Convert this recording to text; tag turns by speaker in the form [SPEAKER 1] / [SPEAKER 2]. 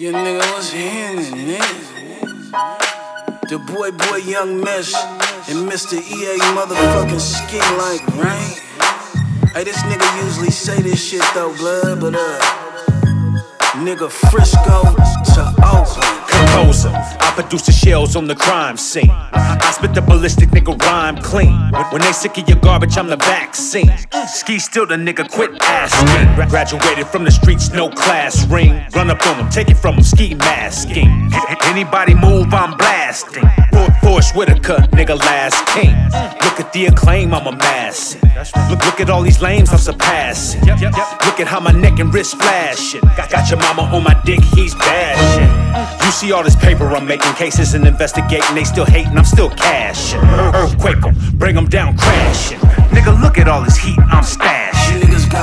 [SPEAKER 1] Yeah, nigga, what's happening, nigga? The boy, Young Mesh, and Mr. EA motherfucking Ski like rain. Hey, this nigga usually say this shit though, blood, but nigga Frisco to Oakland.
[SPEAKER 2] Composer, I produce the shells on the crime scene. I spit the ballistic nigga rhyme clean. When they sick of your garbage, I'm the vaccine. Ski still the nigga, quit asking. Graduated from the streets, no class ring. Run up on them, take it from them, ski masking. Anybody move, I'm blasting. Forrest Whitaker, nigga, last king. Look at the acclaim I'm amassing. Look at all these lanes I'm surpassing. Look at how my neck and wrist flashing. Got your mama on my dick, he's bashing. You see all this paper I'm making, cases and investigating, they still hating, I'm still cashing. Earthquake 'em, bring 'em down crashing. Nigga, look at all this heat I'm stashing.